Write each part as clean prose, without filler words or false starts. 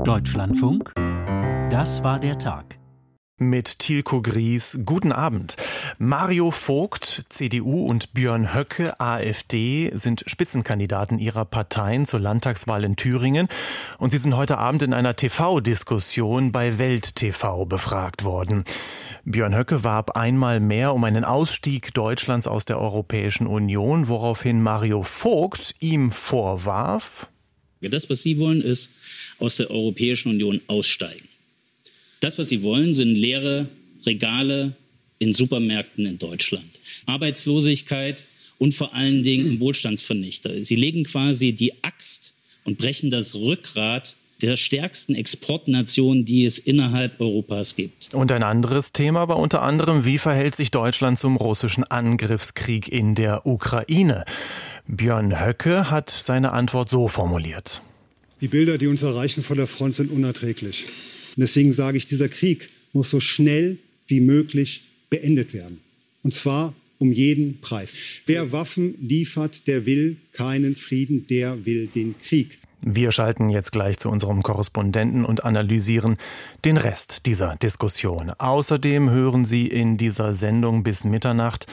Deutschlandfunk, das war der Tag. Mit Tilko Gries, guten Abend. Mario Vogt, CDU, und Björn Höcke, AfD, sind Spitzenkandidaten ihrer Parteien zur Landtagswahl in Thüringen. Und sie sind heute Abend in einer TV-Diskussion bei Welt TV befragt worden. Björn Höcke warb einmal mehr um einen Ausstieg Deutschlands aus der Europäischen Union, woraufhin Mario Vogt ihm vorwarf: Das, was Sie wollen, ist aus der Europäischen Union aussteigen. Das, was Sie wollen, sind leere Regale in Supermärkten in Deutschland. Arbeitslosigkeit und vor allen Dingen Wohlstandsvernichter. Sie legen quasi die Axt und brechen das Rückgrat der stärksten Exportnation, die es innerhalb Europas gibt. Und ein anderes Thema war unter anderem, wie verhält sich Deutschland zum russischen Angriffskrieg in der Ukraine? Björn Höcke hat seine Antwort so formuliert: Die Bilder, die uns erreichen von der Front, sind unerträglich. Und deswegen sage ich, dieser Krieg muss so schnell wie möglich beendet werden. Und zwar um jeden Preis. Wer Waffen liefert, der will keinen Frieden, der will den Krieg. Wir schalten jetzt gleich zu unserem Korrespondenten und analysieren den Rest dieser Diskussion. Außerdem hören Sie in dieser Sendung bis Mitternacht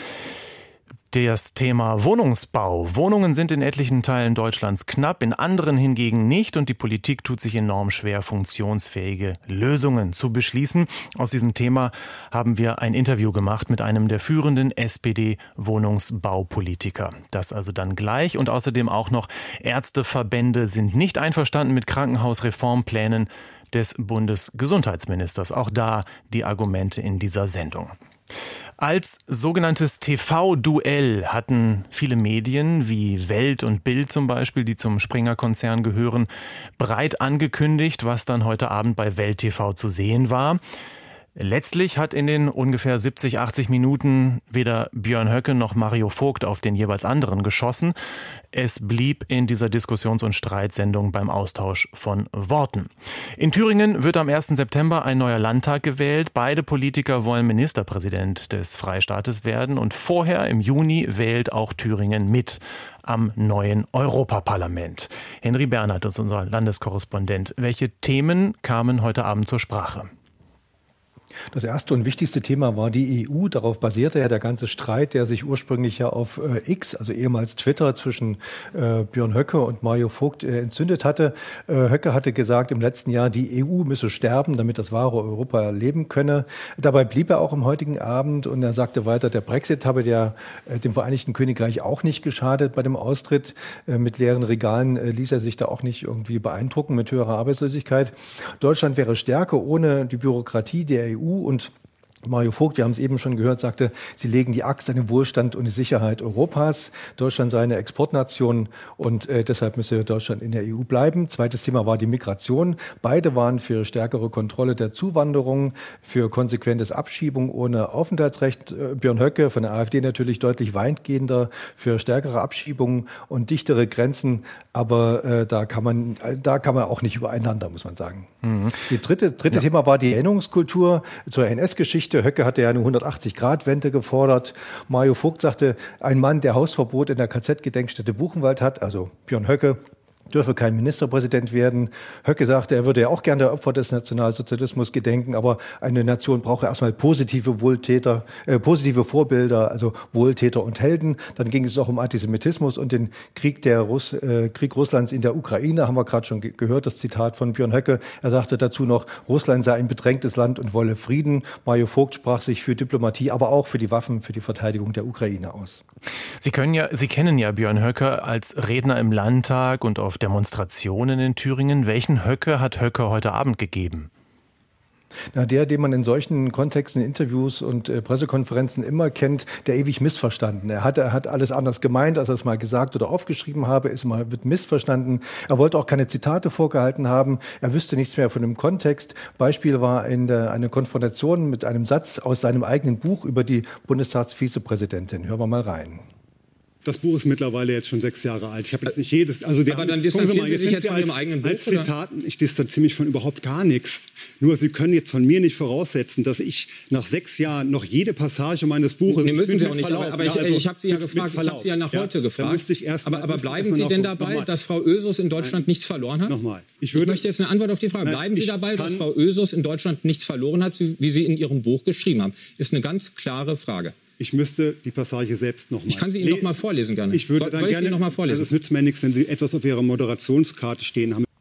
das Thema Wohnungsbau. Wohnungen sind in etlichen Teilen Deutschlands knapp, in anderen hingegen nicht. Und die Politik tut sich enorm schwer, funktionsfähige Lösungen zu beschließen. Aus diesem Thema haben wir ein Interview gemacht mit einem der führenden SPD-Wohnungsbaupolitiker. Das also dann gleich. Und außerdem auch noch: Ärzteverbände sind nicht einverstanden mit Krankenhausreformplänen des Bundesgesundheitsministers. Auch da die Argumente in dieser Sendung. Als sogenanntes TV-Duell hatten viele Medien wie Welt und Bild zum Beispiel, die zum Springer-Konzern gehören, breit angekündigt, was dann heute Abend bei Welt TV zu sehen war. Letztlich hat in den ungefähr 70, 80 Minuten weder Björn Höcke noch Mario Vogt auf den jeweils anderen geschossen. Es blieb in dieser Diskussions- und Streitsendung beim Austausch von Worten. In Thüringen wird am 1. September ein neuer Landtag gewählt. Beide Politiker wollen Ministerpräsident des Freistaates werden. Und vorher, im Juni, wählt auch Thüringen mit am neuen Europaparlament. Henry Bernhard ist unser Landeskorrespondent. Welche Themen kamen heute Abend zur Sprache? Das erste und wichtigste Thema war die EU. Darauf basierte ja der ganze Streit, der sich ursprünglich ja auf X, also ehemals Twitter, zwischen Björn Höcke und Mario Vogt entzündet hatte. Höcke hatte gesagt im letzten Jahr, die EU müsse sterben, damit das wahre Europa leben könne. Dabei blieb er auch am heutigen Abend, und er sagte weiter, der Brexit habe dem Vereinigten Königreich auch nicht geschadet bei dem Austritt. Mit leeren Regalen ließ er sich da auch nicht irgendwie beeindrucken mit höherer Arbeitslosigkeit. Deutschland wäre stärker ohne die Bürokratie der EU. Und Mario Vogt, wir haben es eben schon gehört, sagte, sie legen die Axt an den Wohlstand und die Sicherheit Europas. Deutschland sei eine Exportnation und deshalb müsse Deutschland in der EU bleiben. Zweites Thema war die Migration. Beide waren für stärkere Kontrolle der Zuwanderung, für konsequentes Abschiebung ohne Aufenthaltsrecht. Björn Höcke von der AfD natürlich deutlich weitgehender, für stärkere Abschiebungen und dichtere Grenzen. Aber da kann man auch nicht übereinander, muss man sagen. Mhm. Die dritte Thema war die Erinnerungskultur zur NS-Geschichte. Höcke hatte ja eine 180-Grad-Wende gefordert. Mario Vogt sagte, ein Mann, der Hausverbot in der KZ-Gedenkstätte Buchenwald hat, also Björn Höcke, dürfe kein Ministerpräsident werden. Höcke sagte, er würde ja auch gerne der Opfer des Nationalsozialismus gedenken, aber eine Nation brauche erstmal positive Vorbilder, also Wohltäter und Helden. Dann ging es auch um Antisemitismus und den Krieg Russlands in der Ukraine, haben wir gerade schon gehört, das Zitat von Björn Höcke. Er sagte dazu noch, Russland sei ein bedrängtes Land und wolle Frieden. Mario Vogt sprach sich für Diplomatie, aber auch für die Waffen, für die Verteidigung der Ukraine aus. Sie kennen ja Björn Höcke als Redner im Landtag und auf Demonstrationen in Thüringen. Welchen Höcke hat Höcke heute Abend gegeben? Na, den man in solchen Kontexten, Interviews und Pressekonferenzen immer kennt, der ewig missverstanden. Er hat alles anders gemeint, als er es mal gesagt oder aufgeschrieben habe, wird missverstanden. Er wollte auch keine Zitate vorgehalten haben. Er wüsste nichts mehr von dem Kontext. Beispiel war eine Konfrontation mit einem Satz aus seinem eigenen Buch über die Bundestagsvizepräsidentin. Hören wir mal rein. Das Buch ist mittlerweile jetzt schon 6 Jahre alt. Ich habe jetzt nicht jedes... Also aber dann distanzieren Sie sich jetzt von Ihrem eigenen Buch? Als Zitaten, ich distanziere mich von überhaupt gar nichts. Nur Sie können jetzt von mir nicht voraussetzen, dass ich nach 6 Jahren noch jede Passage meines Buches... Nee, müssen Sie auch nicht. Aber ich habe Sie ja gefragt, ich habe Sie ja nach heute gefragt. Aber bleiben Sie denn dabei, dass Frau Ösus in Deutschland nichts verloren hat? Nochmal. Ich möchte jetzt eine Antwort auf die Frage. Bleiben Sie dabei, dass Frau Ösus in Deutschland nichts verloren hat, wie Sie in Ihrem Buch geschrieben haben? Ist eine ganz klare Frage. Ich müsste die Passage selbst noch mal... Ich kann sie Ihnen noch mal vorlesen, gerne. Ich würde dann gerne... noch mal vorlesen? Also es nützt mir nichts, wenn Sie etwas auf Ihrer Moderationskarte stehen haben.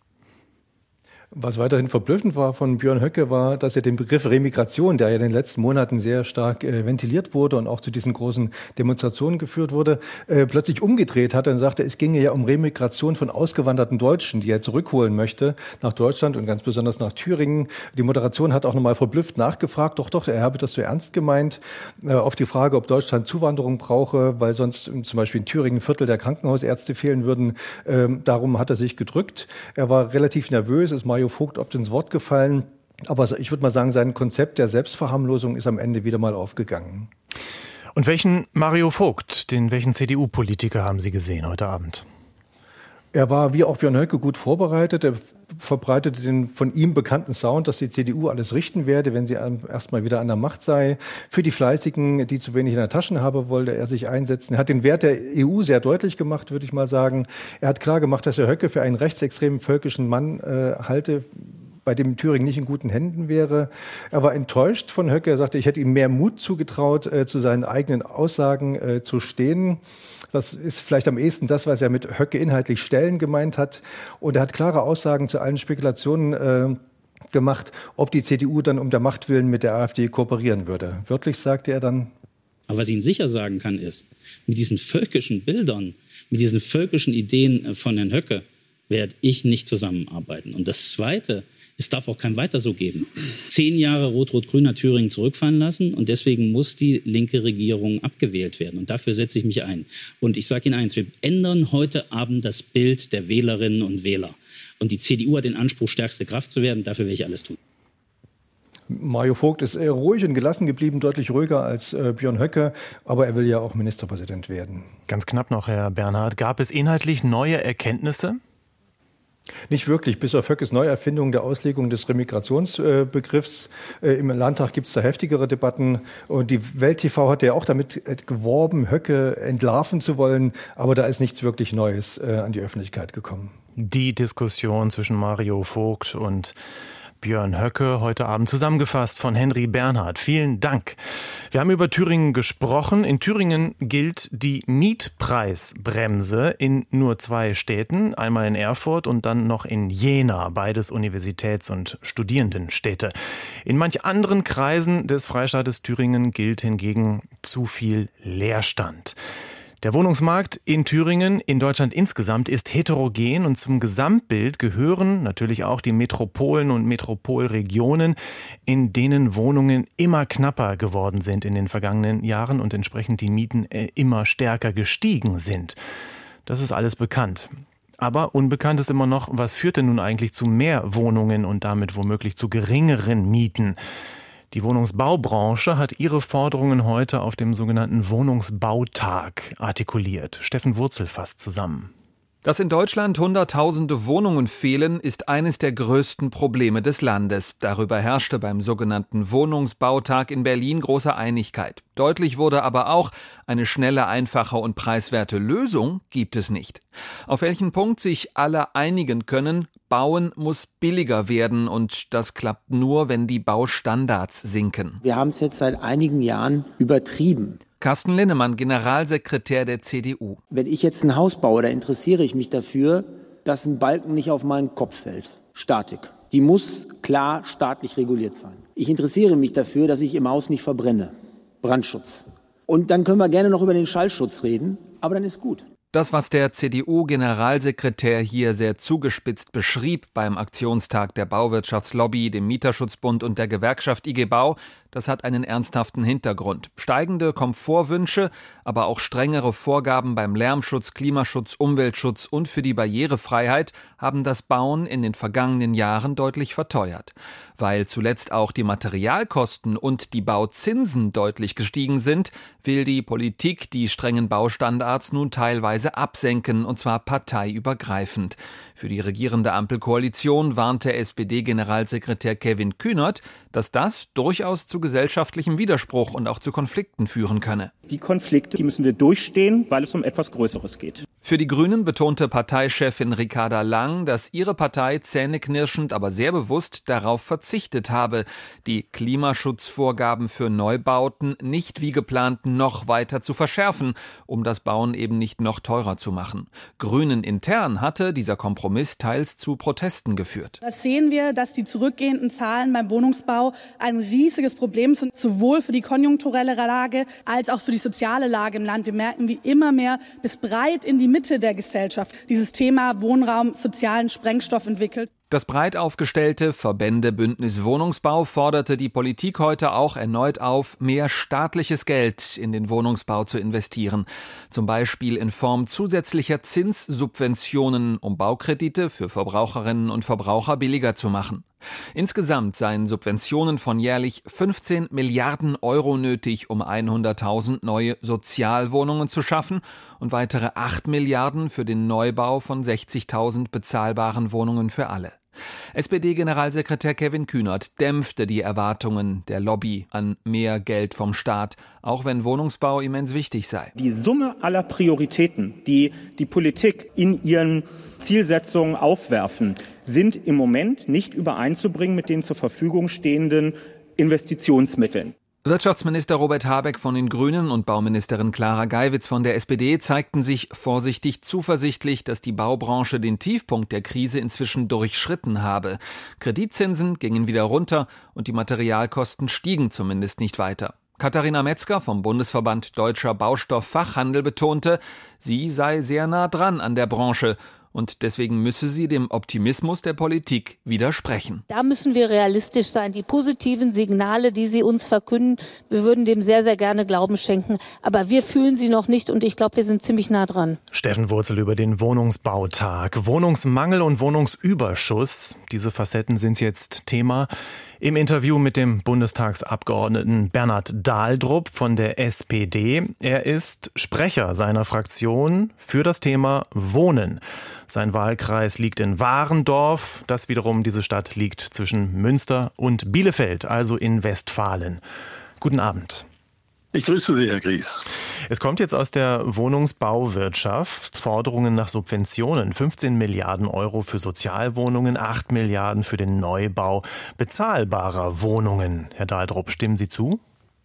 Was weiterhin verblüffend war von Björn Höcke war, dass er den Begriff Remigration, der ja in den letzten Monaten sehr stark ventiliert wurde und auch zu diesen großen Demonstrationen geführt wurde, plötzlich umgedreht hat und sagte, es ginge ja um Remigration von ausgewanderten Deutschen, die er zurückholen möchte nach Deutschland und ganz besonders nach Thüringen. Die Moderation hat auch nochmal verblüfft nachgefragt, doch, er habe das so ernst gemeint, auf die Frage, ob Deutschland Zuwanderung brauche, weil sonst zum Beispiel in Thüringen 1/4 der Krankenhausärzte fehlen würden. Darum hat er sich gedrückt. Er war relativ nervös, ist Mario Vogt oft ins Wort gefallen. Aber ich würde mal sagen, sein Konzept der Selbstverharmlosung ist am Ende wieder mal aufgegangen. Und welchen Mario Vogt, welchen CDU-Politiker haben Sie gesehen heute Abend? Er war wie auch Björn Höcke gut vorbereitet. Er verbreitete den von ihm bekannten Sound, dass die CDU alles richten werde, wenn sie erstmal wieder an der Macht sei. Für die Fleißigen, die zu wenig in der Tasche haben, wollte er sich einsetzen. Er hat den Wert der EU sehr deutlich gemacht, würde ich mal sagen. Er hat klar gemacht, dass er Höcke für einen rechtsextremen völkischen Mann halte, bei dem Thüringen nicht in guten Händen wäre. Er war enttäuscht von Höcke. Er sagte, ich hätte ihm mehr Mut zugetraut, zu seinen eigenen Aussagen zu stehen. Das ist vielleicht am ehesten das, was er mit Höcke inhaltlich stellen gemeint hat. Und er hat klare Aussagen zu allen Spekulationen gemacht, ob die CDU dann um der Macht willen mit der AfD kooperieren würde. Wörtlich sagte er dann. Aber was ich Ihnen sicher sagen kann, ist, mit diesen völkischen Bildern, mit diesen völkischen Ideen von Herrn Höcke werde ich nicht zusammenarbeiten. Und das Zweite, es darf auch kein Weiter so geben. 10 Jahre Rot-Rot-Grün hat Thüringen zurückfallen lassen und deswegen muss die linke Regierung abgewählt werden. Und dafür setze ich mich ein. Und ich sage Ihnen eins, wir ändern heute Abend das Bild der Wählerinnen und Wähler. Und die CDU hat den Anspruch, stärkste Kraft zu werden. Dafür werde ich alles tun. Mario Vogt ist ruhig und gelassen geblieben, deutlich ruhiger als Björn Höcke, aber er will ja auch Ministerpräsident werden. Ganz knapp noch, Herr Bernhard. Gab es inhaltlich neue Erkenntnisse? Nicht wirklich, bis auf Höckes Neuerfindung der Auslegung des Remigrationsbegriffs. Im Landtag gibt es da heftigere Debatten. Und die Welt TV hat ja auch damit geworben, Höcke entlarven zu wollen. Aber da ist nichts wirklich Neues an die Öffentlichkeit gekommen. Die Diskussion zwischen Mario Vogt und Björn Höcke heute Abend zusammengefasst von Henry Bernhard. Vielen Dank. Wir haben über Thüringen gesprochen. In Thüringen gilt die Mietpreisbremse in nur 2 Städten, einmal in Erfurt und dann noch in Jena, beides Universitäts- und Studierendenstädte. In manch anderen Kreisen des Freistaates Thüringen gilt hingegen zu viel Leerstand. Der Wohnungsmarkt in Thüringen, in Deutschland insgesamt, ist heterogen und zum Gesamtbild gehören natürlich auch die Metropolen und Metropolregionen, in denen Wohnungen immer knapper geworden sind in den vergangenen Jahren und entsprechend die Mieten immer stärker gestiegen sind. Das ist alles bekannt. Aber unbekannt ist immer noch, was führt denn nun eigentlich zu mehr Wohnungen und damit womöglich zu geringeren Mieten? Die Wohnungsbaubranche hat ihre Forderungen heute auf dem sogenannten Wohnungsbautag artikuliert. Steffen Wurzel fasst zusammen. Dass in Deutschland Hunderttausende Wohnungen fehlen, ist eines der größten Probleme des Landes. Darüber herrschte beim sogenannten Wohnungsbautag in Berlin große Einigkeit. Deutlich wurde aber auch, eine schnelle, einfache und preiswerte Lösung gibt es nicht. Auf welchen Punkt sich alle einigen können: Bauen muss billiger werden und das klappt nur, wenn die Baustandards sinken. Wir haben es jetzt seit einigen Jahren übertrieben. Carsten Linnemann, Generalsekretär der CDU. Wenn ich jetzt ein Haus baue, da interessiere ich mich dafür, dass ein Balken nicht auf meinen Kopf fällt. Statik. Die muss klar staatlich reguliert sein. Ich interessiere mich dafür, dass ich im Haus nicht verbrenne. Brandschutz. Und dann können wir gerne noch über den Schallschutz reden, aber dann ist gut. Das, was der CDU-Generalsekretär hier sehr zugespitzt beschrieb beim Aktionstag der Bauwirtschaftslobby, dem Mieterschutzbund und der Gewerkschaft IG Bau, Das hat einen ernsthaften Hintergrund. Steigende Komfortwünsche, aber auch strengere Vorgaben beim Lärmschutz, Klimaschutz, Umweltschutz und für die Barrierefreiheit haben das Bauen in den vergangenen Jahren deutlich verteuert. Weil zuletzt auch die Materialkosten und die Bauzinsen deutlich gestiegen sind, will die Politik die strengen Baustandards nun teilweise absenken, und zwar parteiübergreifend. Für die regierende Ampelkoalition warnte SPD-Generalsekretär Kevin Kühnert, dass das durchaus zu gesellschaftlichem Widerspruch und auch zu Konflikten führen könne. Die Konflikte, die müssen wir durchstehen, weil es um etwas Größeres geht. Für die Grünen betonte Parteichefin Ricarda Lang, dass ihre Partei zähneknirschend, aber sehr bewusst darauf verzichtet habe, die Klimaschutzvorgaben für Neubauten nicht wie geplant noch weiter zu verschärfen, um das Bauen eben nicht noch teurer zu machen. Grünen intern hatte dieser Kompromiss teils zu Protesten geführt. Das sehen wir, dass die zurückgehenden Zahlen beim Wohnungsbau ein riesiges Problem sind, sowohl für die konjunkturelle Lage als auch für die soziale Lage im Land. Wir merken, wie immer mehr bis breit in die Mitte der Gesellschaft dieses Thema Wohnraum, sozialen Sprengstoff entwickelt. Das breit aufgestellte Verbände-Bündnis Wohnungsbau forderte die Politik heute auch erneut auf, mehr staatliches Geld in den Wohnungsbau zu investieren. Zum Beispiel in Form zusätzlicher Zinssubventionen, um Baukredite für Verbraucherinnen und Verbraucher billiger zu machen. Insgesamt seien Subventionen von jährlich 15 Milliarden Euro nötig, um 100.000 neue Sozialwohnungen zu schaffen und weitere 8 Milliarden für den Neubau von 60.000 bezahlbaren Wohnungen für alle. SPD-Generalsekretär Kevin Kühnert dämpfte die Erwartungen der Lobby an mehr Geld vom Staat, auch wenn Wohnungsbau immens wichtig sei. Die Summe aller Prioritäten, die die Politik in ihren Zielsetzungen aufwerfen, sind im Moment nicht übereinzubringen mit den zur Verfügung stehenden Investitionsmitteln. Wirtschaftsminister Robert Habeck von den Grünen und Bauministerin Clara Geiwitz von der SPD zeigten sich vorsichtig zuversichtlich, dass die Baubranche den Tiefpunkt der Krise inzwischen durchschritten habe. Kreditzinsen gingen wieder runter und die Materialkosten stiegen zumindest nicht weiter. Katharina Metzger vom Bundesverband Deutscher Baustofffachhandel betonte, sie sei sehr nah dran an der Branche. Und deswegen müsse sie dem Optimismus der Politik widersprechen. Da müssen wir realistisch sein. Die positiven Signale, die Sie uns verkünden, wir würden dem sehr, sehr gerne Glauben schenken. Aber wir fühlen sie noch nicht und ich glaube, wir sind ziemlich nah dran. Steffen Wurzel über den Wohnungsbautag. Wohnungsmangel und Wohnungsüberschuss, diese Facetten sind jetzt Thema im Interview mit dem Bundestagsabgeordneten Bernhard Dahldrup von der SPD. Er ist Sprecher seiner Fraktion für das Thema Wohnen. Sein Wahlkreis liegt in Warendorf. Das wiederum, diese Stadt liegt zwischen Münster und Bielefeld, also in Westfalen. Guten Abend. Ich grüße Sie, Herr Gries. Es kommt jetzt aus der Wohnungsbauwirtschaft Forderungen nach Subventionen. 15 Milliarden Euro für Sozialwohnungen, 8 Milliarden für den Neubau bezahlbarer Wohnungen. Herr Dahldrup, stimmen Sie zu?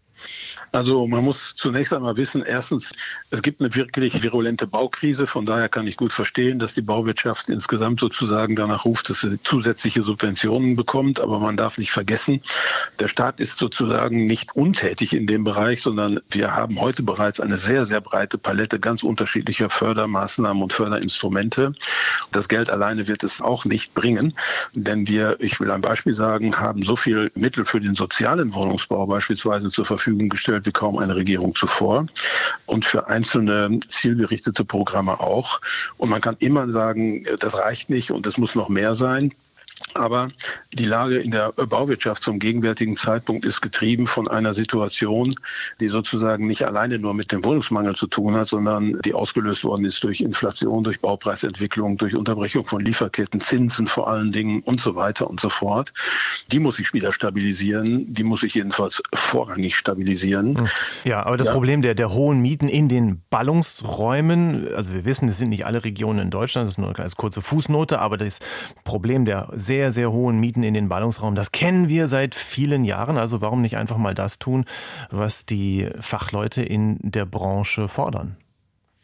Also man muss zunächst einmal wissen, erstens, es gibt eine wirklich virulente Baukrise. Von daher kann ich gut verstehen, dass die Bauwirtschaft insgesamt sozusagen danach ruft, dass sie zusätzliche Subventionen bekommt. Aber man darf nicht vergessen, der Staat ist sozusagen nicht untätig in dem Bereich, sondern wir haben heute bereits eine sehr, sehr breite Palette ganz unterschiedlicher Fördermaßnahmen und Förderinstrumente. Das Geld alleine wird es auch nicht bringen, denn ich will ein Beispiel sagen, haben so viel Mittel für den sozialen Wohnungsbau beispielsweise zur Verfügung gestellt wie kaum eine Regierung zuvor und für einzelne zielgerichtete Programme auch. Und man kann immer sagen, das reicht nicht und es muss noch mehr sein. Aber die Lage in der Bauwirtschaft zum gegenwärtigen Zeitpunkt ist getrieben von einer Situation, die sozusagen nicht alleine nur mit dem Wohnungsmangel zu tun hat, sondern die ausgelöst worden ist durch Inflation, durch Baupreisentwicklung, durch Unterbrechung von Lieferketten, Zinsen vor allen Dingen und so weiter und so fort. Die muss sich wieder stabilisieren. Die muss sich jedenfalls vorrangig stabilisieren. Ja, aber das Problem der hohen Mieten in den Ballungsräumen, also wir wissen, es sind nicht alle Regionen in Deutschland, das ist nur als kurze Fußnote, aber das Problem der sehr, sehr hohen Mieten in den Ballungsraum, das kennen wir seit vielen Jahren. Also warum nicht einfach mal das tun, was die Fachleute in der Branche fordern?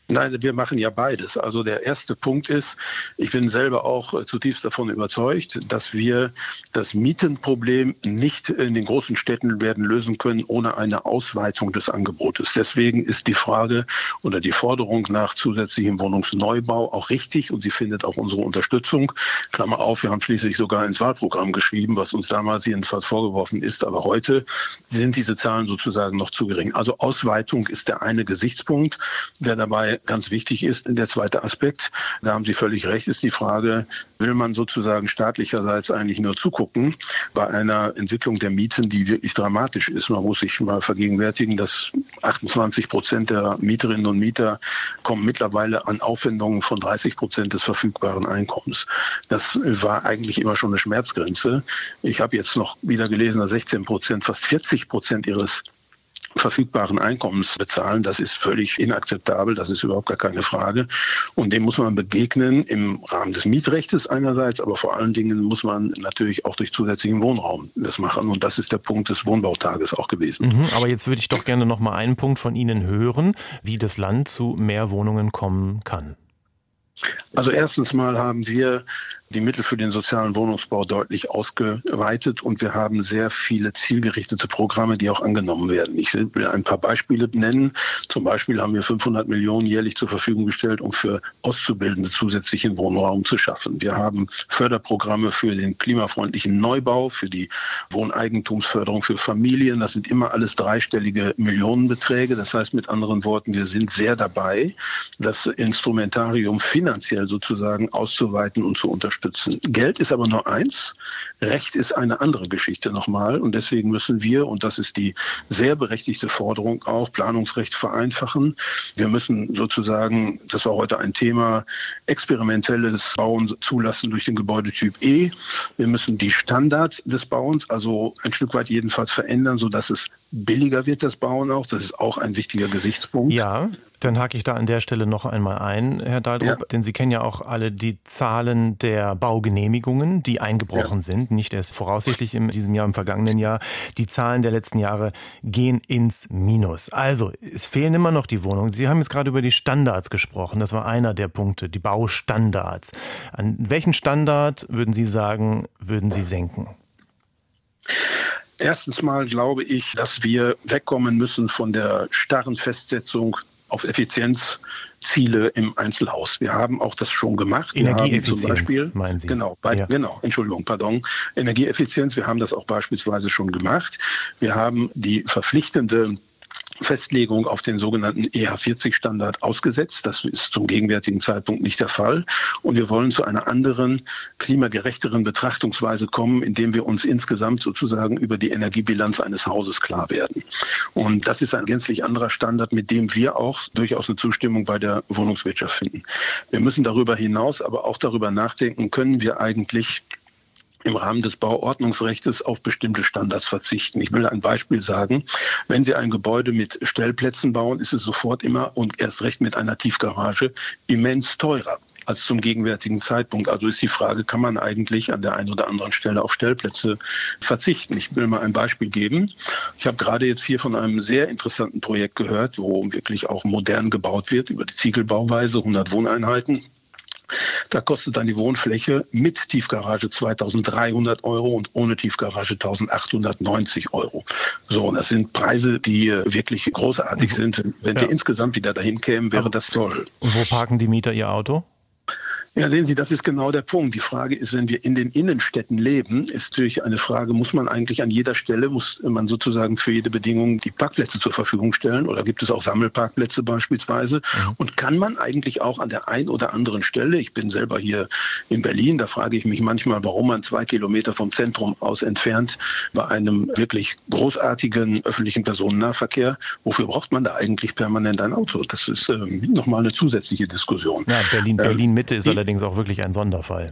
Nein, wir machen ja beides. Also der erste Punkt ist, ich bin selber auch zutiefst davon überzeugt, dass wir das Mietenproblem nicht in den großen Städten werden lösen können ohne eine Ausweitung des Angebotes. Deswegen ist die Frage oder die Forderung nach zusätzlichem Wohnungsneubau auch richtig und sie findet auch unsere Unterstützung. Klammer auf, wir haben schließlich sogar ins Wahlprogramm geschrieben, was uns damals jedenfalls vorgeworfen ist. Aber heute sind diese Zahlen sozusagen noch zu gering. Also Ausweitung ist der eine Gesichtspunkt, der dabei ganz wichtig ist. Der zweite Aspekt, da haben Sie völlig recht, ist die Frage, will man sozusagen staatlicherseits eigentlich nur zugucken bei einer Entwicklung der Mieten, die wirklich dramatisch ist. Man muss sich mal vergegenwärtigen, dass 28% der Mieterinnen und Mieter kommen mittlerweile an Aufwendungen von 30% des verfügbaren Einkommens. Das war eigentlich immer schon eine Schmerzgrenze. Ich habe jetzt noch wieder gelesen, dass 16%, fast 40% ihres verfügbaren Einkommens bezahlen. Das ist völlig inakzeptabel, das ist überhaupt gar keine Frage. Und dem muss man begegnen im Rahmen des Mietrechts einerseits, aber vor allen Dingen muss man natürlich auch durch zusätzlichen Wohnraum das machen. Und das ist der Punkt des Wohnbautages auch gewesen. Aber jetzt würde ich doch gerne noch mal einen Punkt von Ihnen hören, wie das Land zu mehr Wohnungen kommen kann. Also erstens mal haben wir die Mittel für den sozialen Wohnungsbau deutlich ausgeweitet und wir haben sehr viele zielgerichtete Programme, die auch angenommen werden. Ich will ein paar Beispiele nennen. Zum Beispiel haben wir 500 Millionen jährlich zur Verfügung gestellt, um für Auszubildende zusätzlichen Wohnraum zu schaffen. Wir haben Förderprogramme für den klimafreundlichen Neubau, für die Wohneigentumsförderung für Familien. Das sind immer alles dreistellige Millionenbeträge. Das heißt mit anderen Worten, wir sind sehr dabei, das Instrumentarium finanziell sozusagen auszuweiten und zu unterstützen. Geld ist aber nur eins, Recht ist eine andere Geschichte nochmal und deswegen müssen wir, und das ist die sehr berechtigte Forderung auch, Planungsrecht vereinfachen. Wir müssen sozusagen, das war heute ein Thema, experimentelles Bauen zulassen durch den Gebäudetyp E. Wir müssen die Standards des Bauens, also ein Stück weit jedenfalls verändern, sodass es billiger wird, das Bauen auch. Das ist auch ein wichtiger Gesichtspunkt. Ja. Dann hake ich da an der Stelle noch einmal ein, Herr Daldrup, denn Sie kennen ja auch alle die Zahlen der Baugenehmigungen, die eingebrochen sind, nicht erst voraussichtlich in diesem Jahr, im vergangenen Jahr. Die Zahlen der letzten Jahre gehen ins Minus. Also, es fehlen immer noch die Wohnungen. Sie haben jetzt gerade über die Standards gesprochen, das war einer der Punkte, die Baustandards. An welchen Standard, würden Sie sagen, würden Sie senken? Erstens mal glaube ich, dass wir wegkommen müssen von der starren Festsetzung auf Effizienzziele im Einzelhaus. Wir haben auch das schon gemacht. Energieeffizienz, zum Beispiel, meinen Sie? Genau, Energieeffizienz, wir haben das auch beispielsweise schon gemacht. Wir haben die verpflichtende Festlegung auf den sogenannten EH40-Standard ausgesetzt. Das ist zum gegenwärtigen Zeitpunkt nicht der Fall. Und wir wollen zu einer anderen, klimagerechteren Betrachtungsweise kommen, indem wir uns insgesamt sozusagen über die Energiebilanz eines Hauses klar werden. Und das ist ein gänzlich anderer Standard, mit dem wir auch durchaus eine Zustimmung bei der Wohnungswirtschaft finden. Wir müssen darüber hinaus aber auch darüber nachdenken, können wir eigentlich im Rahmen des Bauordnungsrechts auf bestimmte Standards verzichten. Ich will ein Beispiel sagen. Wenn Sie ein Gebäude mit Stellplätzen bauen, ist es sofort immer und erst recht mit einer Tiefgarage immens teurer als zum gegenwärtigen Zeitpunkt. Also ist die Frage, kann man eigentlich an der einen oder anderen Stelle auf Stellplätze verzichten? Ich will mal ein Beispiel geben. Ich habe gerade jetzt hier von einem sehr interessanten Projekt gehört, wo wirklich auch modern gebaut wird, über die Ziegelbauweise, 100 Wohneinheiten. Da kostet dann die Wohnfläche mit Tiefgarage 2.300 € und ohne Tiefgarage 1.890 €. So, das sind Preise, die wirklich großartig sind. Wenn wir insgesamt wieder dahin kämen, wäre das toll. Und wo parken die Mieter ihr Auto? Ja, sehen Sie, das ist genau der Punkt. Die Frage ist, wenn wir in den Innenstädten leben, ist natürlich eine Frage, muss man eigentlich an jeder Stelle, muss man sozusagen für jede Bedingung die Parkplätze zur Verfügung stellen oder gibt es auch Sammelparkplätze beispielsweise? Und kann man eigentlich auch an der einen oder anderen Stelle, ich bin selber hier in Berlin, da frage ich mich manchmal, warum man 2 Kilometer vom Zentrum aus entfernt bei einem wirklich großartigen öffentlichen Personennahverkehr, wofür braucht man da eigentlich permanent ein Auto? Das ist nochmal eine zusätzliche Diskussion. Ja, Berlin-Mitte ist allerdings auch wirklich ein Sonderfall.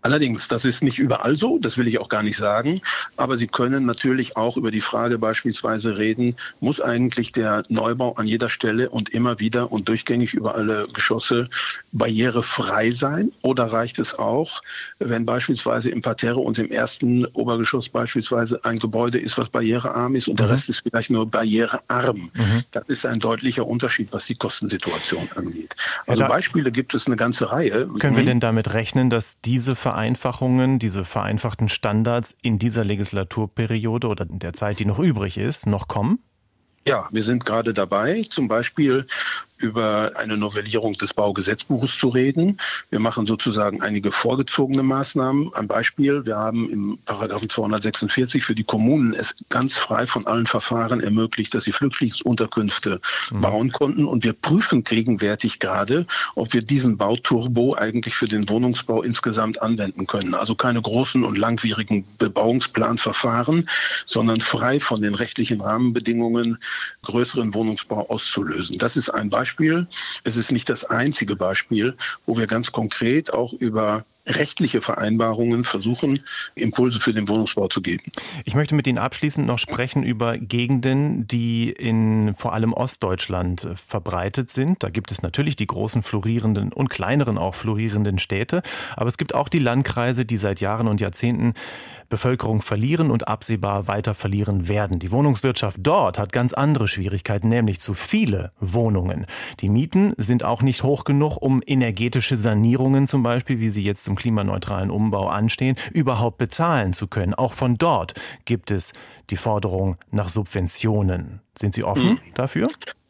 Allerdings, das ist nicht überall so, das will ich auch gar nicht sagen, aber Sie können natürlich auch über die Frage beispielsweise reden, muss eigentlich der Neubau an jeder Stelle und immer wieder und durchgängig über alle Geschosse barrierefrei sein, oder reicht es auch, wenn beispielsweise im Parterre und im ersten Obergeschoss beispielsweise ein Gebäude ist, was barrierearm ist und der Rest ist vielleicht nur barrierearm. Das ist ein deutlicher Unterschied, was die Kostensituation angeht. Also Beispiele gibt es eine ganze Reihe. Können wir denn damit rechnen, dass diese Vereinfachungen, diese vereinfachten Standards in dieser Legislaturperiode oder in der Zeit, die noch übrig ist, noch kommen? Ja, wir sind gerade dabei, zum Beispiel über eine Novellierung des Baugesetzbuches zu reden. Wir machen sozusagen einige vorgezogene Maßnahmen. Ein Beispiel, wir haben im Paragraphen 246 für die Kommunen es ganz frei von allen Verfahren ermöglicht, dass sie Flüchtlingsunterkünfte bauen konnten. Und wir prüfen gegenwärtig gerade, ob wir diesen Bauturbo eigentlich für den Wohnungsbau insgesamt anwenden können. Also keine großen und langwierigen Bebauungsplanverfahren, sondern frei von den rechtlichen Rahmenbedingungen größeren Wohnungsbau auszulösen. Das ist ein Beispiel. Es ist nicht das einzige Beispiel, wo wir ganz konkret auch über rechtliche Vereinbarungen versuchen, Impulse für den Wohnungsbau zu geben. Ich möchte mit Ihnen abschließend noch sprechen über Gegenden, die in vor allem Ostdeutschland verbreitet sind. Da gibt es natürlich die großen florierenden und kleineren auch florierenden Städte, aber es gibt auch die Landkreise, die seit Jahren und Jahrzehnten Bevölkerung verlieren und absehbar weiter verlieren werden. Die Wohnungswirtschaft dort hat ganz andere Schwierigkeiten, nämlich zu viele Wohnungen. Die Mieten sind auch nicht hoch genug, um energetische Sanierungen zum Beispiel, wie sie jetzt zum klimaneutralen Umbau anstehen, überhaupt bezahlen zu können. Auch von dort gibt es die Forderung nach Subventionen. Sind Sie offen dafür?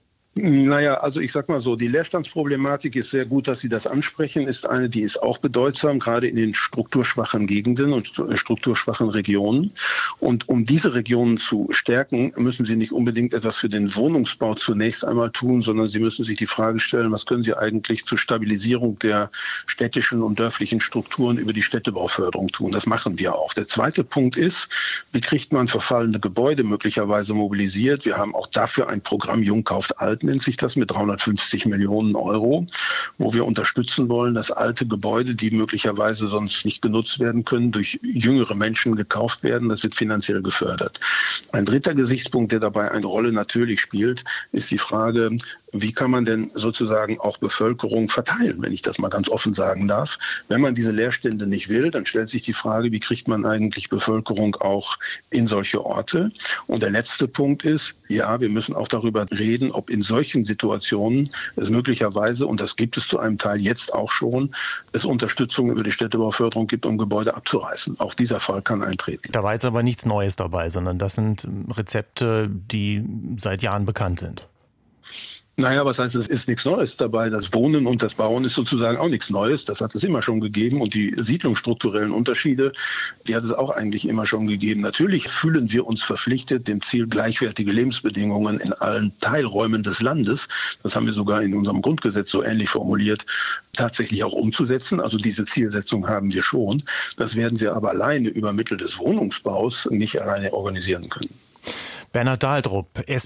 Naja, also ich sag mal so, die Leerstandsproblematik ist sehr gut, dass Sie das ansprechen, ist eine, die ist auch bedeutsam, gerade in den strukturschwachen Gegenden und strukturschwachen Regionen. Und um diese Regionen zu stärken, müssen Sie nicht unbedingt etwas für den Wohnungsbau zunächst einmal tun, sondern Sie müssen sich die Frage stellen, was können Sie eigentlich zur Stabilisierung der städtischen und dörflichen Strukturen über die Städtebauförderung tun. Das machen wir auch. Der zweite Punkt ist, wie kriegt man verfallene Gebäude möglicherweise mobilisiert? Wir haben auch dafür ein Programm Jung kauft alt, nennt sich das, mit 350 Millionen Euro, wo wir unterstützen wollen, dass alte Gebäude, die möglicherweise sonst nicht genutzt werden können, durch jüngere Menschen gekauft werden. Das wird finanziell gefördert. Ein dritter Gesichtspunkt, der dabei eine Rolle natürlich spielt, ist die Frage, wie kann man denn sozusagen auch Bevölkerung verteilen, wenn ich das mal ganz offen sagen darf. Wenn man diese Leerstände nicht will, dann stellt sich die Frage, wie kriegt man eigentlich Bevölkerung auch in solche Orte? Und der letzte Punkt ist, ja, wir müssen auch darüber reden, ob in solchen Situationen es möglicherweise, und das gibt es zu einem Teil jetzt auch schon, es Unterstützung über die Städtebauförderung gibt, um Gebäude abzureißen. Auch dieser Fall kann eintreten. Da war jetzt aber nichts Neues dabei, sondern das sind Rezepte, die seit Jahren bekannt sind. Naja, was heißt, es ist nichts Neues dabei. Das Wohnen und das Bauen ist sozusagen auch nichts Neues. Das hat es immer schon gegeben. Und die siedlungsstrukturellen Unterschiede, die hat es auch eigentlich immer schon gegeben. Natürlich fühlen wir uns verpflichtet, dem Ziel gleichwertige Lebensbedingungen in allen Teilräumen des Landes, das haben wir sogar in unserem Grundgesetz so ähnlich formuliert, tatsächlich auch umzusetzen. Also diese Zielsetzung haben wir schon. Das werden wir aber alleine über Mittel des Wohnungsbaus nicht alleine organisieren können. Bernhard Dahldrup,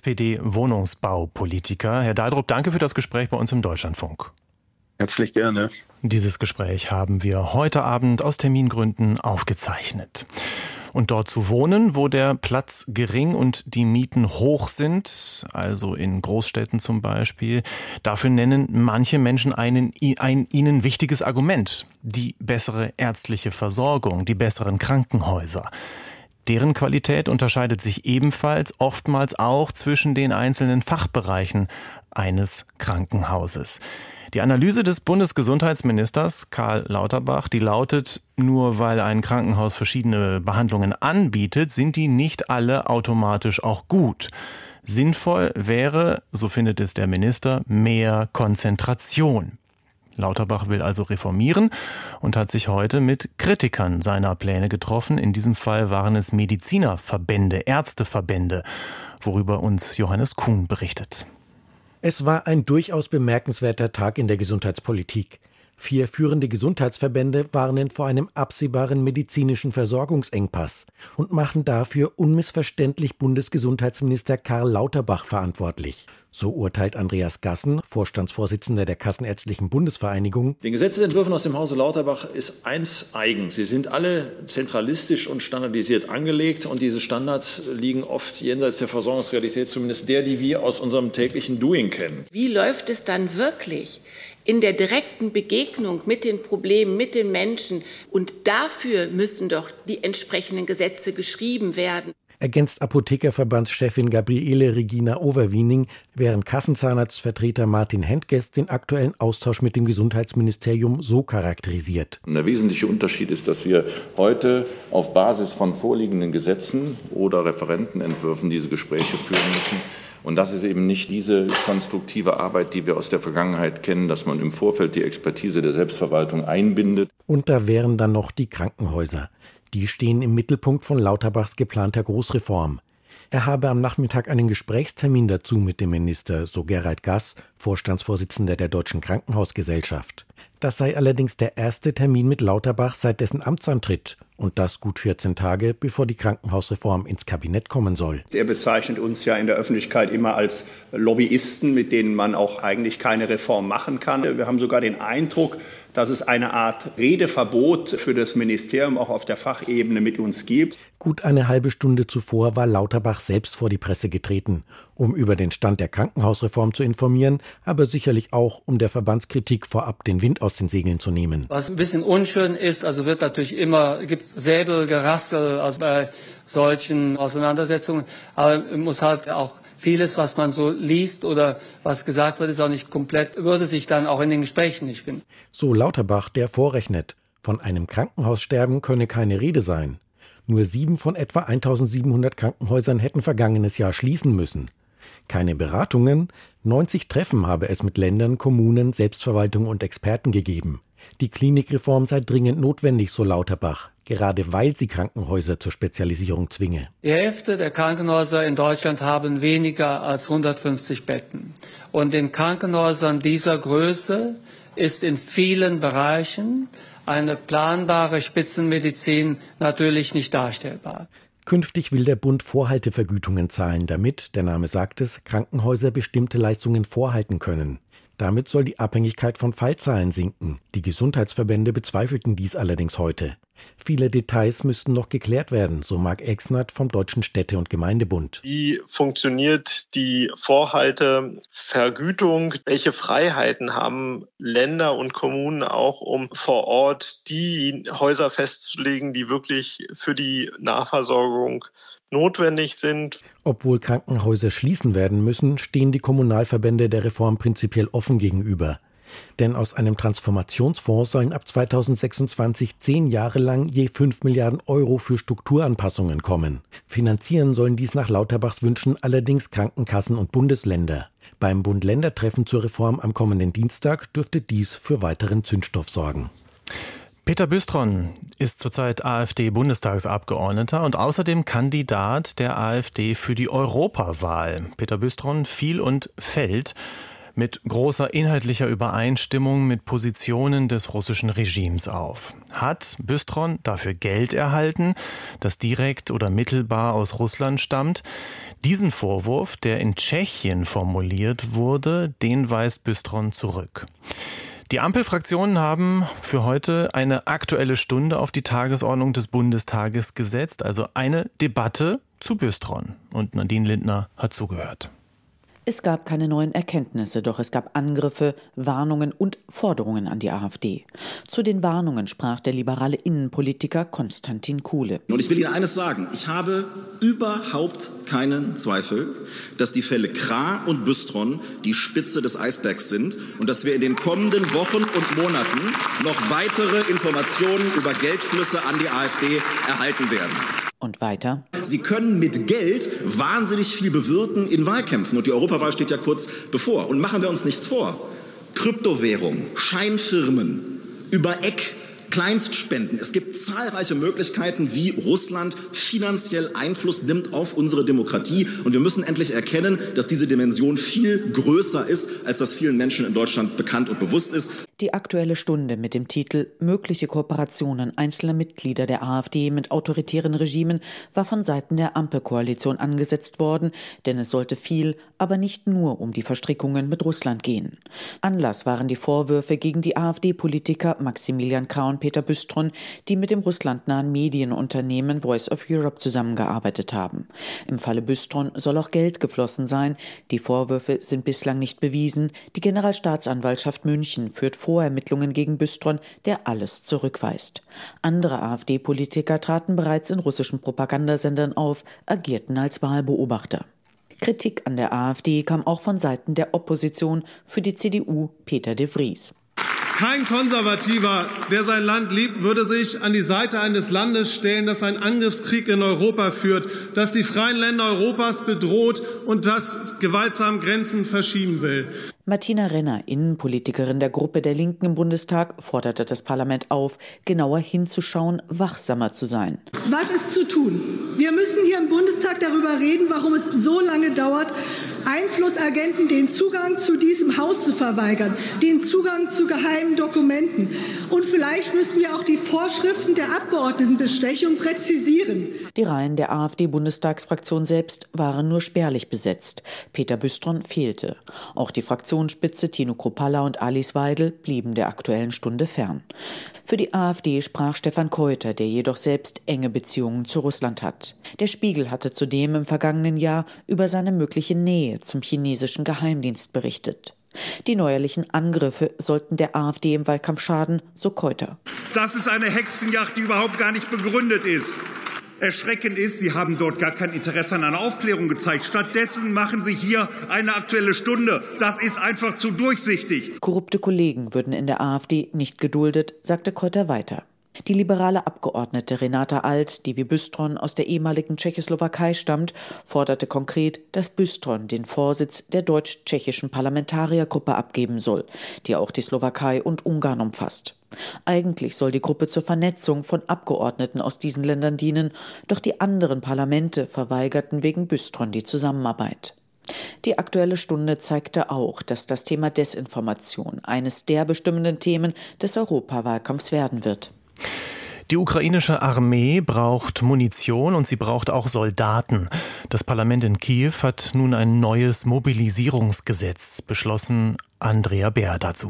SPD-Wohnungsbaupolitiker. Herr Dahldrup, danke für das Gespräch bei uns im Deutschlandfunk. Herzlich gerne. Dieses Gespräch haben wir heute Abend aus Termingründen aufgezeichnet. Und dort zu wohnen, wo der Platz gering und die Mieten hoch sind, also in Großstädten zum Beispiel, dafür nennen manche Menschen ein ihnen wichtiges Argument: die bessere ärztliche Versorgung, die besseren Krankenhäuser. Deren Qualität unterscheidet sich ebenfalls oftmals auch zwischen den einzelnen Fachbereichen eines Krankenhauses. Die Analyse des Bundesgesundheitsministers Karl Lauterbach, die lautet: Nur weil ein Krankenhaus verschiedene Behandlungen anbietet, sind die nicht alle automatisch auch gut. Sinnvoll wäre, so findet es der Minister, mehr Konzentration. Lauterbach will also reformieren und hat sich heute mit Kritikern seiner Pläne getroffen. In diesem Fall waren es Medizinerverbände, Ärzteverbände, worüber uns Johannes Kuhn berichtet. Es war ein durchaus bemerkenswerter Tag in der Gesundheitspolitik. 4 führende Gesundheitsverbände warnen vor einem absehbaren medizinischen Versorgungsengpass und machen dafür unmissverständlich Bundesgesundheitsminister Karl Lauterbach verantwortlich. So urteilt Andreas Gassen, Vorstandsvorsitzender der Kassenärztlichen Bundesvereinigung. Den Gesetzesentwürfen aus dem Hause Lauterbach ist eins eigen. Sie sind alle zentralistisch und standardisiert angelegt und diese Standards liegen oft jenseits der Versorgungsrealität, zumindest der, die wir aus unserem täglichen Doing kennen. Wie läuft es dann wirklich in der direkten Begegnung mit den Problemen, mit den Menschen? Und dafür müssen doch die entsprechenden Gesetze geschrieben werden. Ergänzt Apothekerverbandschefin Gabriele Regina Overwiening, während Kassenzahnarztvertreter Martin Hentges den aktuellen Austausch mit dem Gesundheitsministerium so charakterisiert. Der wesentliche Unterschied ist, dass wir heute auf Basis von vorliegenden Gesetzen oder Referentenentwürfen diese Gespräche führen müssen. Und das ist eben nicht diese konstruktive Arbeit, die wir aus der Vergangenheit kennen, dass man im Vorfeld die Expertise der Selbstverwaltung einbindet. Und da wären dann noch die Krankenhäuser. Die stehen im Mittelpunkt von Lauterbachs geplanter Großreform. Er habe am Nachmittag einen Gesprächstermin dazu mit dem Minister, so Gerald Gass, Vorstandsvorsitzender der Deutschen Krankenhausgesellschaft. Das sei allerdings der erste Termin mit Lauterbach seit dessen Amtsantritt. Und das gut 14 Tage, bevor die Krankenhausreform ins Kabinett kommen soll. Er bezeichnet uns ja in der Öffentlichkeit immer als Lobbyisten, mit denen man auch eigentlich keine Reform machen kann. Wir haben sogar den Eindruck, dass es eine Art Redeverbot für das Ministerium auch auf der Fachebene mit uns gibt. Gut eine halbe Stunde zuvor war Lauterbach selbst vor die Presse getreten, um über den Stand der Krankenhausreform zu informieren, aber sicherlich auch, um der Verbandskritik vorab den Wind aus den Segeln zu nehmen. Was ein bisschen unschön ist, also wird natürlich immer, gibt Säbelgerassel also bei solchen Auseinandersetzungen, aber muss halt auch vieles, was man so liest oder was gesagt wird, ist auch nicht komplett, würde sich dann auch in den Gesprächen nicht finden. So Lauterbach, der vorrechnet, von einem Krankenhaussterben könne keine Rede sein. Nur 7 von etwa 1700 Krankenhäusern hätten vergangenes Jahr schließen müssen. Keine Beratungen, 90 Treffen habe es mit Ländern, Kommunen, Selbstverwaltung und Experten gegeben. Die Klinikreform sei dringend notwendig, so Lauterbach, gerade weil sie Krankenhäuser zur Spezialisierung zwinge. Die Hälfte der Krankenhäuser in Deutschland haben weniger als 150 Betten. Und in Krankenhäusern dieser Größe ist in vielen Bereichen eine planbare Spitzenmedizin natürlich nicht darstellbar. Künftig will der Bund Vorhaltevergütungen zahlen, damit, der Name sagt es, Krankenhäuser bestimmte Leistungen vorhalten können. Damit soll die Abhängigkeit von Fallzahlen sinken. Die Gesundheitsverbände bezweifelten dies allerdings heute. Viele Details müssten noch geklärt werden, so Marc Exnert vom Deutschen Städte- und Gemeindebund. Wie funktioniert die Vorhaltevergütung? Welche Freiheiten haben Länder und Kommunen auch, um vor Ort die Häuser festzulegen, die wirklich für die Nahversorgung notwendig sind? Obwohl Krankenhäuser schließen werden müssen, stehen die Kommunalverbände der Reform prinzipiell offen gegenüber. Denn aus einem Transformationsfonds sollen ab 2026 10 Jahre lang je 5 Milliarden Euro für Strukturanpassungen kommen. Finanzieren sollen dies nach Lauterbachs Wünschen allerdings Krankenkassen und Bundesländer. Beim Bund-Länder-Treffen zur Reform am kommenden Dienstag dürfte dies für weiteren Zündstoff sorgen. Peter Büstron ist zurzeit AfD-Bundestagsabgeordneter und außerdem Kandidat der AfD für die Europawahl. Peter Büstron fiel und fällt mit großer inhaltlicher Übereinstimmung mit Positionen des russischen Regimes auf. Hat Büstron dafür Geld erhalten, das direkt oder mittelbar aus Russland stammt? Diesen Vorwurf, der in Tschechien formuliert wurde, den weist Büstron zurück. Die Ampelfraktionen haben für heute eine Aktuelle Stunde auf die Tagesordnung des Bundestages gesetzt, also eine Debatte zu Büstron. Und Nadine Lindner hat zugehört. Es gab keine neuen Erkenntnisse, doch es gab Angriffe, Warnungen und Forderungen an die AfD. Zu den Warnungen sprach der liberale Innenpolitiker Konstantin Kuhle. Und ich will Ihnen eines sagen, ich habe überhaupt keinen Zweifel, dass die Fälle Krah und Büstron die Spitze des Eisbergs sind und dass wir in den kommenden Wochen und Monaten noch weitere Informationen über Geldflüsse an die AfD erhalten werden. Und weiter. Sie können mit Geld wahnsinnig viel bewirken in Wahlkämpfen. Und die Europawahl steht ja kurz bevor. Und machen wir uns nichts vor. Kryptowährung, Scheinfirmen, über Eck, Kleinstspenden. Es gibt zahlreiche Möglichkeiten, wie Russland finanziell Einfluss nimmt auf unsere Demokratie. Und wir müssen endlich erkennen, dass diese Dimension viel größer ist, als das vielen Menschen in Deutschland bekannt und bewusst ist. Die Aktuelle Stunde mit dem Titel »Mögliche Kooperationen einzelner Mitglieder der AfD mit autoritären Regimen« war von Seiten der Ampelkoalition angesetzt worden, denn es sollte viel, aber nicht nur um die Verstrickungen mit Russland gehen. Anlass waren die Vorwürfe gegen die AfD-Politiker Maximilian Krah und Peter Büstron, die mit dem russlandnahen Medienunternehmen Voice of Europe zusammengearbeitet haben. Im Falle Büstron soll auch Geld geflossen sein. Die Vorwürfe sind bislang nicht bewiesen. Die Generalstaatsanwaltschaft München führt Vorermittlungen gegen Büstron, der alles zurückweist. Andere AfD-Politiker traten bereits in russischen Propagandasendern auf, agierten als Wahlbeobachter. Kritik an der AfD kam auch von Seiten der Opposition, für die CDU Peter de Vries. Kein Konservativer, der sein Land liebt, würde sich an die Seite eines Landes stellen, das einen Angriffskrieg in Europa führt, das die freien Länder Europas bedroht und das gewaltsam Grenzen verschieben will. Martina Renner, Innenpolitikerin der Gruppe der Linken im Bundestag, forderte das Parlament auf, genauer hinzuschauen, wachsamer zu sein. Was ist zu tun? Wir müssen hier im Bundestag darüber reden, warum es so lange dauert, Einflussagenten den Zugang zu diesem Haus zu verweigern, den Zugang zu geheimen Dokumenten. Und vielleicht müssen wir auch die Vorschriften der Abgeordnetenbestechung präzisieren. Die Reihen der AfD-Bundestagsfraktion selbst waren nur spärlich besetzt. Peter Büstron fehlte. Auch die Fraktionsspitze Tino Kruppalla und Alice Weidel blieben der Aktuellen Stunde fern. Für die AfD sprach Stefan Keuter, der jedoch selbst enge Beziehungen zu Russland hat. Der Spiegel hatte zudem im vergangenen Jahr über seine mögliche Nähe zum chinesischen Geheimdienst berichtet. Die neuerlichen Angriffe sollten der AfD im Wahlkampf schaden, so Keuter. Das ist eine Hexenjagd, die überhaupt gar nicht begründet ist. Erschreckend ist, Sie haben dort gar kein Interesse an einer Aufklärung gezeigt. Stattdessen machen Sie hier eine Aktuelle Stunde. Das ist einfach zu durchsichtig. Korrupte Kollegen würden in der AfD nicht geduldet, sagte Keuter weiter. Die liberale Abgeordnete Renata Alt, die wie Büstron aus der ehemaligen Tschechoslowakei stammt, forderte konkret, dass Büstron den Vorsitz der deutsch-tschechischen Parlamentariergruppe abgeben soll, die auch die Slowakei und Ungarn umfasst. Eigentlich soll die Gruppe zur Vernetzung von Abgeordneten aus diesen Ländern dienen, doch die anderen Parlamente verweigerten wegen Büstron die Zusammenarbeit. Die Aktuelle Stunde zeigte auch, dass das Thema Desinformation eines der bestimmenden Themen des Europawahlkampfs werden wird. Die ukrainische Armee braucht Munition und sie braucht auch Soldaten. Das Parlament in Kiew hat nun ein neues Mobilisierungsgesetz beschlossen. Andrea Beer dazu.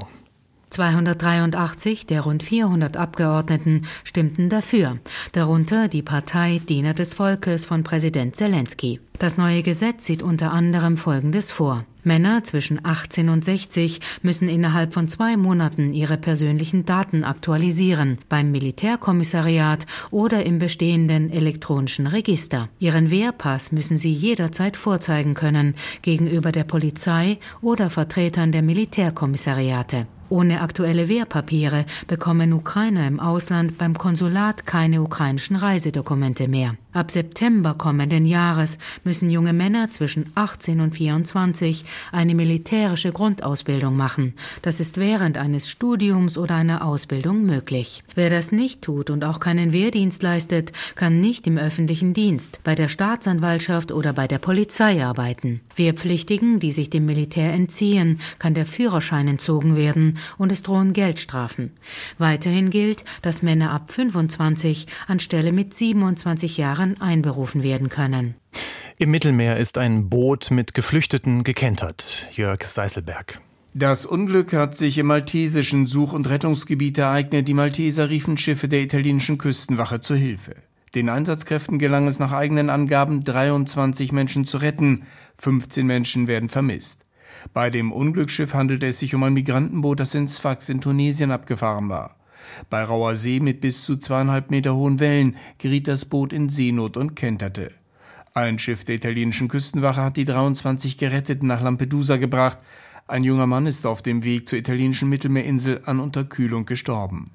283 der rund 400 Abgeordneten stimmten dafür, darunter die Partei Diener des Volkes von Präsident Zelensky. Das neue Gesetz sieht unter anderem Folgendes vor. Männer zwischen 18 und 60 müssen innerhalb von 2 Monaten ihre persönlichen Daten aktualisieren, beim Militärkommissariat oder im bestehenden elektronischen Register. Ihren Wehrpass müssen sie jederzeit vorzeigen können, gegenüber der Polizei oder Vertretern der Militärkommissariate. Ohne aktuelle Wehrpapiere bekommen Ukrainer im Ausland beim Konsulat keine ukrainischen Reisedokumente mehr. Ab September kommenden Jahres müssen junge Männer zwischen 18 und 24 eine militärische Grundausbildung machen. Das ist während eines Studiums oder einer Ausbildung möglich. Wer das nicht tut und auch keinen Wehrdienst leistet, kann nicht im öffentlichen Dienst, bei der Staatsanwaltschaft oder bei der Polizei arbeiten. Wehrpflichtigen, die sich dem Militär entziehen, kann der Führerschein entzogen werden und es drohen Geldstrafen. Weiterhin gilt, dass Männer ab 25 anstelle mit 27 Jahren einberufen werden können. Im Mittelmeer ist ein Boot mit Geflüchteten gekentert. Jörg Seißelberg. Das Unglück hat sich im maltesischen Such- und Rettungsgebiet ereignet. Die Malteser riefen Schiffe der italienischen Küstenwache zur Hilfe. Den Einsatzkräften gelang es nach eigenen Angaben, 23 Menschen zu retten. 15 Menschen werden vermisst. Bei dem Unglücksschiff handelte es sich um ein Migrantenboot, das in Sfax in Tunesien abgefahren war. Bei rauer See mit bis zu 2,5 Meter hohen Wellen geriet das Boot in Seenot und kenterte. Ein Schiff der italienischen Küstenwache hat die 23 Geretteten nach Lampedusa gebracht. Ein junger Mann ist auf dem Weg zur italienischen Mittelmeerinsel an Unterkühlung gestorben.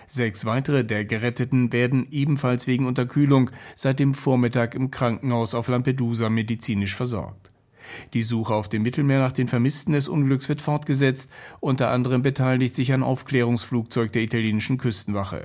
6 weitere der Geretteten werden ebenfalls wegen Unterkühlung seit dem Vormittag im Krankenhaus auf Lampedusa medizinisch versorgt. Die Suche auf dem Mittelmeer nach den Vermissten des Unglücks wird fortgesetzt. Unter anderem beteiligt sich ein Aufklärungsflugzeug der italienischen Küstenwache.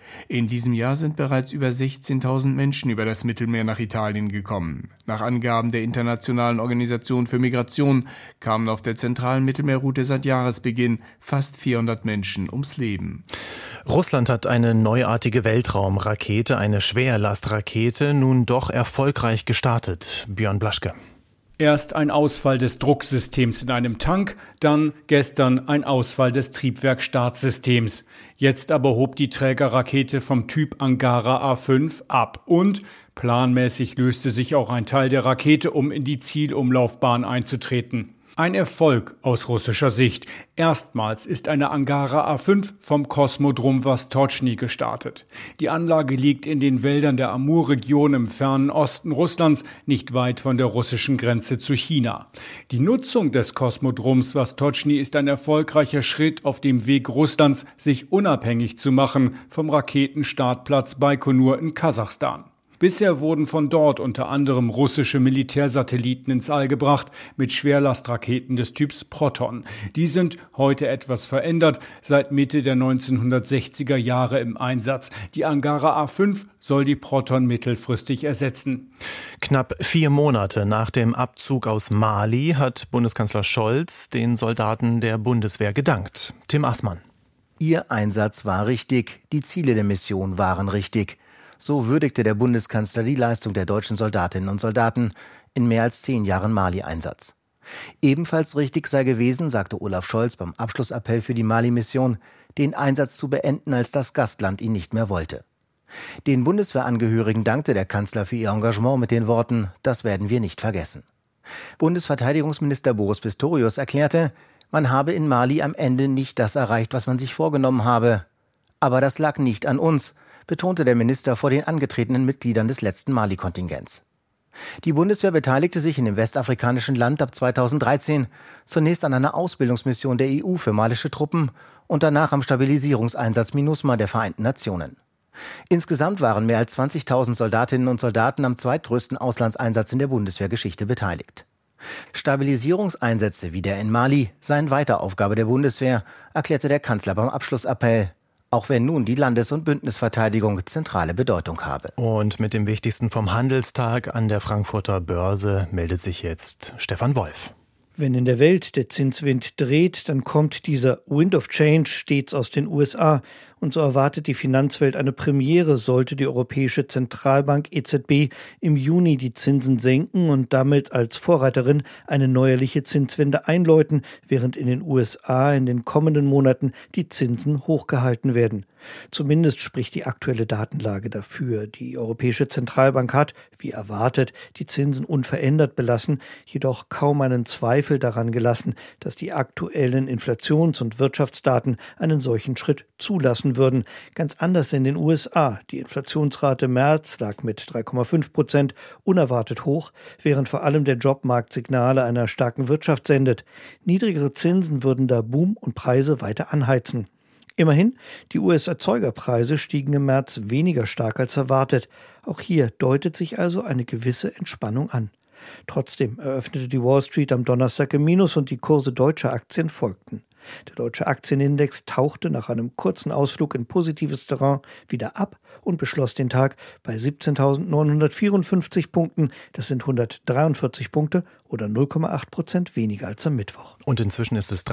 In diesem Jahr sind bereits über 16.000 Menschen über das Mittelmeer nach Italien gekommen. Nach Angaben der Internationalen Organisation für Migration kamen auf der zentralen Mittelmeerroute seit Jahresbeginn fast 400 Menschen ums Leben. Russland hat eine neuartige Weltraumrakete, eine Schwerlastrakete, nun doch erfolgreich gestartet. Björn Blaschke. Erst ein Ausfall des Drucksystems in einem Tank, dann gestern ein Ausfall des Triebwerksstartsystems. Jetzt aber hob die Trägerrakete vom Typ Angara A5 ab und planmäßig löste sich auch ein Teil der Rakete, um in die Zielumlaufbahn einzutreten. Ein Erfolg aus russischer Sicht. Erstmals ist eine Angara A5 vom Kosmodrom Vostochny gestartet. Die Anlage liegt in den Wäldern der Amur-Region im fernen Osten Russlands, nicht weit von der russischen Grenze zu China. Die Nutzung des Kosmodroms Vostochny ist ein erfolgreicher Schritt auf dem Weg Russlands, sich unabhängig zu machen vom Raketenstartplatz Baikonur in Kasachstan. Bisher wurden von dort unter anderem russische Militärsatelliten ins All gebracht mit Schwerlastraketen des Typs Proton. Die sind heute etwas verändert, seit Mitte der 1960er Jahre im Einsatz. Die Angara A5 soll die Proton mittelfristig ersetzen. Knapp 4 Monate nach dem Abzug aus Mali hat Bundeskanzler Scholz den Soldaten der Bundeswehr gedankt. Tim Assmann. Ihr Einsatz war richtig, die Ziele der Mission waren richtig. So würdigte der Bundeskanzler die Leistung der deutschen Soldatinnen und Soldaten in mehr als 10 Jahren Mali-Einsatz. Ebenfalls richtig sei gewesen, sagte Olaf Scholz beim Abschlussappell für die Mali-Mission, den Einsatz zu beenden, als das Gastland ihn nicht mehr wollte. Den Bundeswehrangehörigen dankte der Kanzler für ihr Engagement mit den Worten: Das werden wir nicht vergessen. Bundesverteidigungsminister Boris Pistorius erklärte, man habe in Mali am Ende nicht das erreicht, was man sich vorgenommen habe. Aber das lag nicht an uns, betonte der Minister vor den angetretenen Mitgliedern des letzten Mali-Kontingents. Die Bundeswehr beteiligte sich in dem westafrikanischen Land ab 2013 zunächst an einer Ausbildungsmission der EU für malische Truppen und danach am Stabilisierungseinsatz MINUSMA der Vereinten Nationen. Insgesamt waren mehr als 20.000 Soldatinnen und Soldaten am zweitgrößten Auslandseinsatz in der Bundeswehrgeschichte beteiligt. Stabilisierungseinsätze wie der in Mali seien weiter Aufgabe der Bundeswehr, erklärte der Kanzler beim Abschlussappell. Auch wenn nun die Landes- und Bündnisverteidigung zentrale Bedeutung habe. Und mit dem Wichtigsten vom Handelstag an der Frankfurter Börse meldet sich jetzt Stefan Wolf. Wenn in der Welt der Zinswind dreht, dann kommt dieser Wind of Change stets aus den USA. Und so erwartet die Finanzwelt eine Premiere, sollte die Europäische Zentralbank EZB im Juni die Zinsen senken und damit als Vorreiterin eine neuerliche Zinswende einläuten, während in den USA in den kommenden Monaten die Zinsen hochgehalten werden. Zumindest spricht die aktuelle Datenlage dafür. Die Europäische Zentralbank hat, wie erwartet, die Zinsen unverändert belassen, jedoch kaum einen Zweifel daran gelassen, dass die aktuellen Inflations- und Wirtschaftsdaten einen solchen Schritt zulassen würden. Ganz anders in den USA. Die Inflationsrate im März lag mit 3,5% unerwartet hoch, während vor allem der Jobmarkt Signale einer starken Wirtschaft sendet. Niedrigere Zinsen würden da Boom und Preise weiter anheizen. Immerhin, die US-Erzeugerpreise stiegen im März weniger stark als erwartet. Auch hier deutet sich also eine gewisse Entspannung an. Trotzdem eröffnete die Wall Street am Donnerstag im Minus und die Kurse deutscher Aktien folgten. Der deutsche Aktienindex tauchte nach einem kurzen Ausflug in positives Terrain wieder ab und beschloss den Tag bei 17.954 Punkten. Das sind 143 Punkte oder 0,8% weniger als am Mittwoch. Und inzwischen ist es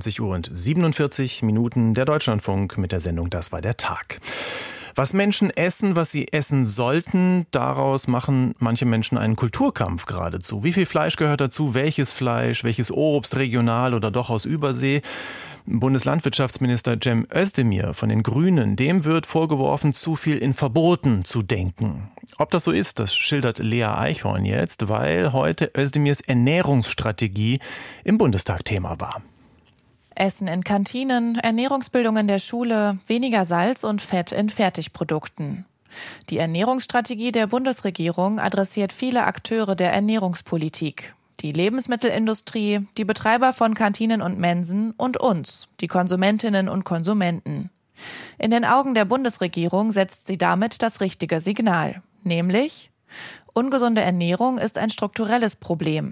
23:47 Uhr. Der Deutschlandfunk mit der Sendung Das war der Tag. Was Menschen essen, was sie essen sollten, daraus machen manche Menschen einen Kulturkampf geradezu. Wie viel Fleisch gehört dazu? Welches Fleisch? Welches Obst? Regional oder doch aus Übersee? Bundeslandwirtschaftsminister Cem Özdemir von den Grünen, dem wird vorgeworfen, zu viel in Verboten zu denken. Ob das so ist, das schildert Lea Eichhorn jetzt, weil heute Özdemirs Ernährungsstrategie im Bundestag Thema war. Essen in Kantinen, Ernährungsbildung in der Schule, weniger Salz und Fett in Fertigprodukten. Die Ernährungsstrategie der Bundesregierung adressiert viele Akteure der Ernährungspolitik. Die Lebensmittelindustrie, die Betreiber von Kantinen und Mensen und uns, die Konsumentinnen und Konsumenten. In den Augen der Bundesregierung setzt sie damit das richtige Signal, nämlich: Ungesunde Ernährung ist ein strukturelles Problem.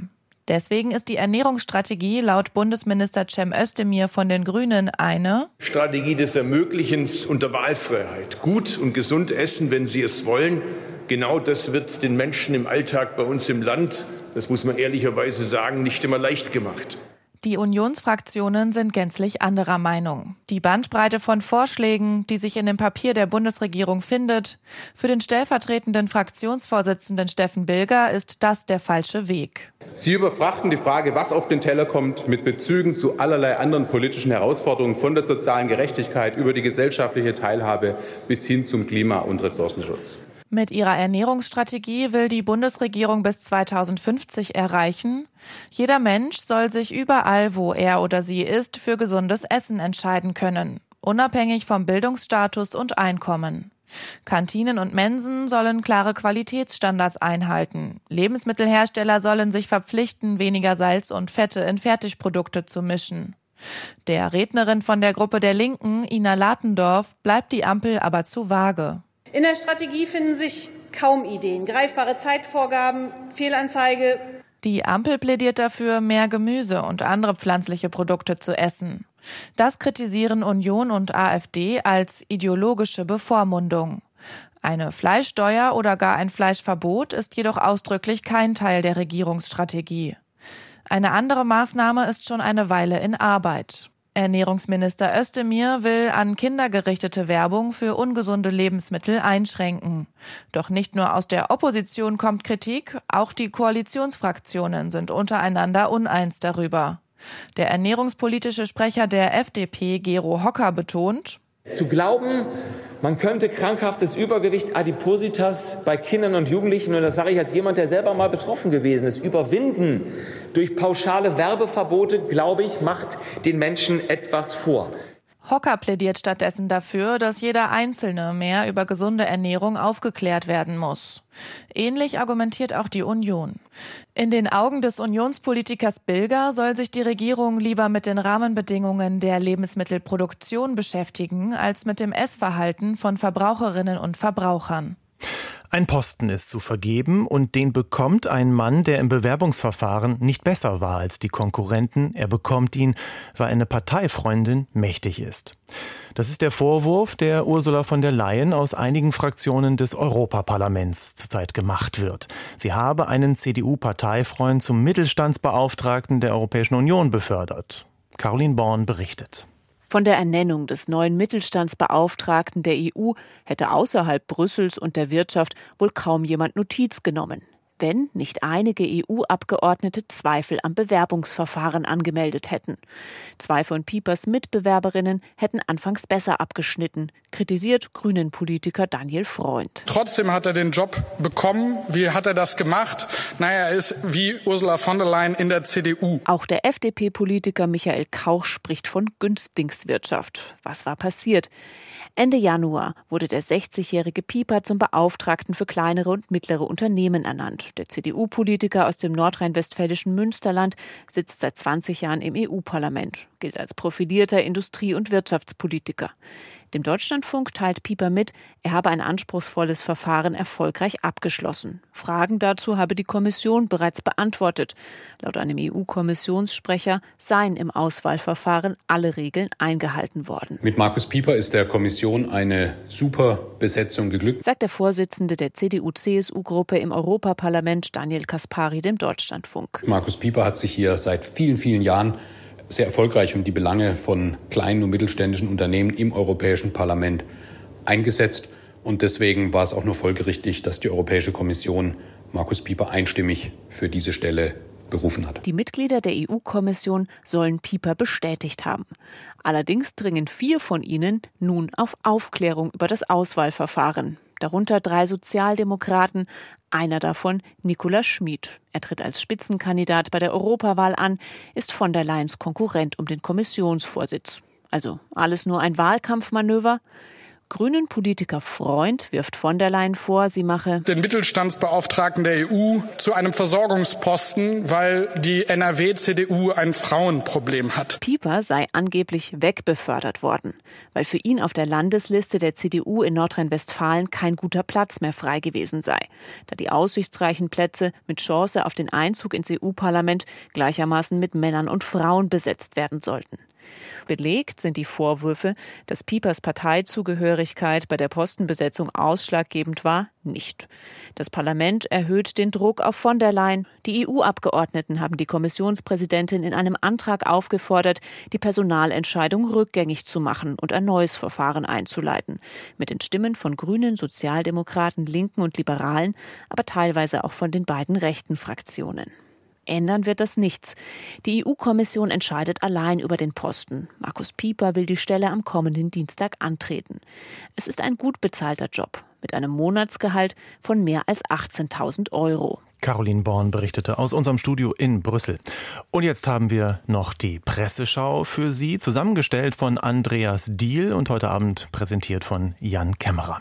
Deswegen ist die Ernährungsstrategie laut Bundesminister Cem Özdemir von den Grünen eine Strategie des Ermöglichens und der Wahlfreiheit. Gut und gesund essen, wenn Sie es wollen. Genau das wird den Menschen im Alltag bei uns im Land, das muss man ehrlicherweise sagen, nicht immer leicht gemacht. Die Unionsfraktionen sind gänzlich anderer Meinung. Die Bandbreite von Vorschlägen, die sich in dem Papier der Bundesregierung findet, für den stellvertretenden Fraktionsvorsitzenden Steffen Bilger ist das der falsche Weg. Sie überfrachten die Frage, was auf den Teller kommt, mit Bezügen zu allerlei anderen politischen Herausforderungen, von der sozialen Gerechtigkeit über die gesellschaftliche Teilhabe bis hin zum Klima- und Ressourcenschutz. Mit ihrer Ernährungsstrategie will die Bundesregierung bis 2050 erreichen: Jeder Mensch soll sich überall, wo er oder sie ist, für gesundes Essen entscheiden können, unabhängig vom Bildungsstatus und Einkommen. Kantinen und Mensen sollen klare Qualitätsstandards einhalten. Lebensmittelhersteller sollen sich verpflichten, weniger Salz und Fette in Fertigprodukte zu mischen. Der Rednerin von der Gruppe der Linken, Ina Latendorf, bleibt die Ampel aber zu vage. In der Strategie finden sich kaum Ideen, greifbare Zeitvorgaben, Fehlanzeige. Die Ampel plädiert dafür, mehr Gemüse und andere pflanzliche Produkte zu essen. Das kritisieren Union und AfD als ideologische Bevormundung. Eine Fleischsteuer oder gar ein Fleischverbot ist jedoch ausdrücklich kein Teil der Regierungsstrategie. Eine andere Maßnahme ist schon eine Weile in Arbeit. Ernährungsminister Özdemir will an Kinder gerichtete Werbung für ungesunde Lebensmittel einschränken. Doch nicht nur aus der Opposition kommt Kritik, auch die Koalitionsfraktionen sind untereinander uneins darüber. Der ernährungspolitische Sprecher der FDP, Gero Hocker, betont: Zu glauben, man könnte krankhaftes Übergewicht, Adipositas bei Kindern und Jugendlichen, und das sage ich als jemand, der selber mal betroffen gewesen ist, überwinden durch pauschale Werbeverbote, glaube ich, macht den Menschen etwas vor. Hocker plädiert stattdessen dafür, dass jeder Einzelne mehr über gesunde Ernährung aufgeklärt werden muss. Ähnlich argumentiert auch die Union. In den Augen des Unionspolitikers Bilger soll sich die Regierung lieber mit den Rahmenbedingungen der Lebensmittelproduktion beschäftigen, als mit dem Essverhalten von Verbraucherinnen und Verbrauchern. Ein Posten ist zu vergeben und den bekommt ein Mann, der im Bewerbungsverfahren nicht besser war als die Konkurrenten. Er bekommt ihn, weil eine Parteifreundin mächtig ist. Das ist der Vorwurf, der Ursula von der Leyen aus einigen Fraktionen des Europaparlaments zurzeit gemacht wird. Sie habe einen CDU-Parteifreund zum Mittelstandsbeauftragten der Europäischen Union befördert. Caroline Born berichtet. Von der Ernennung des neuen Mittelstandsbeauftragten der EU hätte außerhalb Brüssels und der Wirtschaft wohl kaum jemand Notiz genommen, wenn nicht einige EU-Abgeordnete Zweifel am Bewerbungsverfahren angemeldet hätten. Zwei von Piepers Mitbewerberinnen hätten anfangs besser abgeschnitten, kritisiert Grünen-Politiker Daniel Freund. Trotzdem hat er den Job bekommen. Wie hat er das gemacht? Er ist wie Ursula von der Leyen in der CDU. Auch der FDP-Politiker Michael Kauch spricht von Günstlingswirtschaft. Was war passiert? Ende Januar wurde der 60-jährige Pieper zum Beauftragten für kleinere und mittlere Unternehmen ernannt. Der CDU-Politiker aus dem nordrhein-westfälischen Münsterland sitzt seit 20 Jahren im EU-Parlament, gilt als profilierter Industrie- und Wirtschaftspolitiker. Dem Deutschlandfunk teilt Pieper mit, er habe ein anspruchsvolles Verfahren erfolgreich abgeschlossen. Fragen dazu habe die Kommission bereits beantwortet. Laut einem EU-Kommissionssprecher seien im Auswahlverfahren alle Regeln eingehalten worden. Mit Markus Pieper ist der Kommission eine super Besetzung geglückt, sagt der Vorsitzende der CDU-CSU-Gruppe im Europaparlament Daniel Caspary dem Deutschlandfunk. Markus Pieper hat sich hier seit vielen, vielen Jahren sehr erfolgreich um die Belange von kleinen und mittelständischen Unternehmen im Europäischen Parlament eingesetzt. Und deswegen war es auch nur folgerichtig, dass die Europäische Kommission Markus Pieper einstimmig für diese Stelle berufen hat. Die Mitglieder der EU-Kommission sollen Pieper bestätigt haben. Allerdings dringen 4 von ihnen nun auf Aufklärung über das Auswahlverfahren. Darunter 3 Sozialdemokraten, einer davon Nicola Schmid. Er tritt als Spitzenkandidat bei der Europawahl an, ist von der Leyens Konkurrent um den Kommissionsvorsitz. Also alles nur ein Wahlkampfmanöver? Grünen-Politiker Freund wirft von der Leyen vor, sie mache den Mittelstandsbeauftragten der EU zu einem Versorgungsposten, weil die NRW-CDU ein Frauenproblem hat. Pieper sei angeblich wegbefördert worden, weil für ihn auf der Landesliste der CDU in Nordrhein-Westfalen kein guter Platz mehr frei gewesen sei, da die aussichtsreichen Plätze mit Chance auf den Einzug ins EU-Parlament gleichermaßen mit Männern und Frauen besetzt werden sollten. Belegt sind die Vorwürfe, dass Piepers Parteizugehörigkeit bei der Postenbesetzung ausschlaggebend war, nicht. Das Parlament erhöht den Druck auf von der Leyen. Die EU-Abgeordneten haben die Kommissionspräsidentin in einem Antrag aufgefordert, die Personalentscheidung rückgängig zu machen und ein neues Verfahren einzuleiten. Mit den Stimmen von Grünen, Sozialdemokraten, Linken und Liberalen, aber teilweise auch von den beiden rechten Fraktionen. Ändern wird das nichts. Die EU-Kommission entscheidet allein über den Posten. Markus Pieper will die Stelle am kommenden Dienstag antreten. Es ist ein gut bezahlter Job mit einem Monatsgehalt von mehr als 18.000 €. Caroline Born berichtete aus unserem Studio in Brüssel. Und jetzt haben wir noch die Presseschau für Sie, zusammengestellt von Andreas Diehl und heute Abend präsentiert von Jan Kämmerer.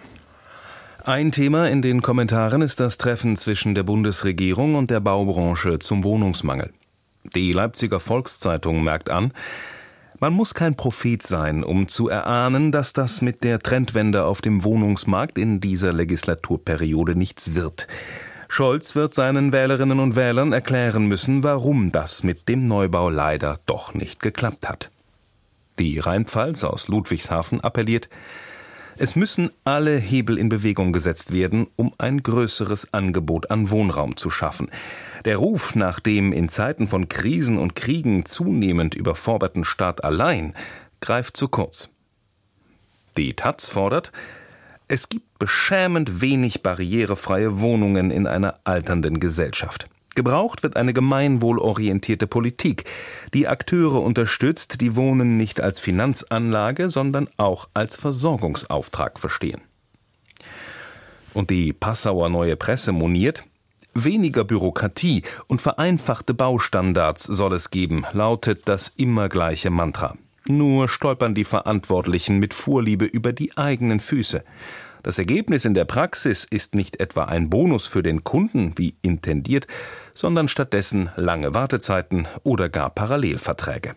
Ein Thema in den Kommentaren ist das Treffen zwischen der Bundesregierung und der Baubranche zum Wohnungsmangel. Die Leipziger Volkszeitung merkt an, man muss kein Prophet sein, um zu erahnen, dass das mit der Trendwende auf dem Wohnungsmarkt in dieser Legislaturperiode nichts wird. Scholz wird seinen Wählerinnen und Wählern erklären müssen, warum das mit dem Neubau leider doch nicht geklappt hat. Die Rheinpfalz aus Ludwigshafen appelliert, es müssen alle Hebel in Bewegung gesetzt werden, um ein größeres Angebot an Wohnraum zu schaffen. Der Ruf nach dem in Zeiten von Krisen und Kriegen zunehmend überforderten Staat allein greift zu kurz. Die taz fordert, es gibt beschämend wenig barrierefreie Wohnungen in einer alternden Gesellschaft. Gebraucht wird eine gemeinwohlorientierte Politik, die Akteure unterstützt, die Wohnen nicht als Finanzanlage, sondern auch als Versorgungsauftrag verstehen. Und die Passauer Neue Presse moniert, weniger Bürokratie und vereinfachte Baustandards soll es geben, lautet das immer gleiche Mantra. Nur stolpern die Verantwortlichen mit Vorliebe über die eigenen Füße. Das Ergebnis in der Praxis ist nicht etwa ein Bonus für den Kunden, wie intendiert, sondern stattdessen lange Wartezeiten oder gar Parallelverträge.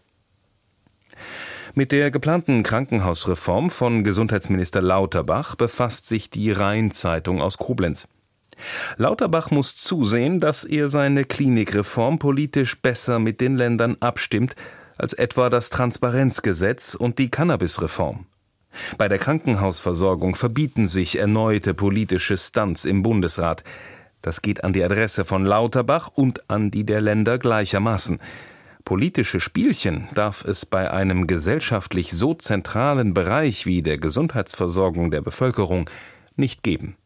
Mit der geplanten Krankenhausreform von Gesundheitsminister Lauterbach befasst sich die Rhein-Zeitung aus Koblenz. Lauterbach muss zusehen, dass er seine Klinikreform politisch besser mit den Ländern abstimmt, als etwa das Transparenzgesetz und die Cannabisreform. Bei der Krankenhausversorgung verbieten sich erneute politische Stunts im Bundesrat. Das geht an die Adresse von Lauterbach und an die der Länder gleichermaßen. Politische Spielchen darf es bei einem gesellschaftlich so zentralen Bereich wie der Gesundheitsversorgung der Bevölkerung nicht geben.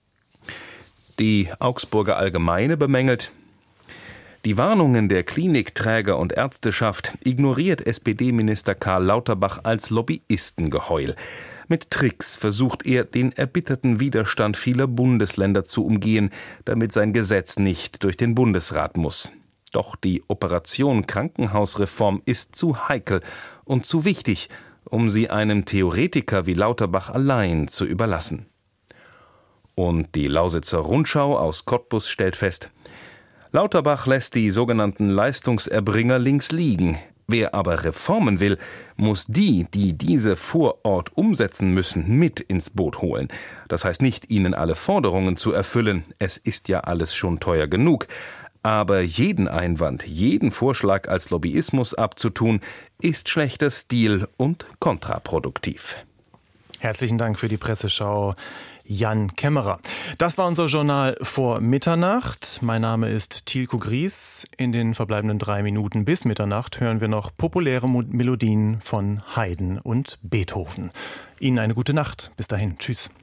Die Augsburger Allgemeine bemängelt, die Warnungen der Klinikträger und Ärzteschaft ignoriert SPD-Minister Karl Lauterbach als Lobbyistengeheul. Mit Tricks versucht er, den erbitterten Widerstand vieler Bundesländer zu umgehen, damit sein Gesetz nicht durch den Bundesrat muss. Doch die Operation Krankenhausreform ist zu heikel und zu wichtig, um sie einem Theoretiker wie Lauterbach allein zu überlassen. Und die Lausitzer Rundschau aus Cottbus stellt fest, Lauterbach lässt die sogenannten Leistungserbringer links liegen. Wer aber Reformen will, muss die diese vor Ort umsetzen müssen, mit ins Boot holen. Das heißt nicht, ihnen alle Forderungen zu erfüllen. Es ist ja alles schon teuer genug. Aber jeden Einwand, jeden Vorschlag als Lobbyismus abzutun, ist schlechter Stil und kontraproduktiv. Herzlichen Dank für die Presseschau, Jan Kämmerer. Das war unser Journal vor Mitternacht. Mein Name ist Thielko Gries. In den verbleibenden 3 Minuten bis Mitternacht hören wir noch populäre Melodien von Haydn und Beethoven. Ihnen eine gute Nacht. Bis dahin. Tschüss.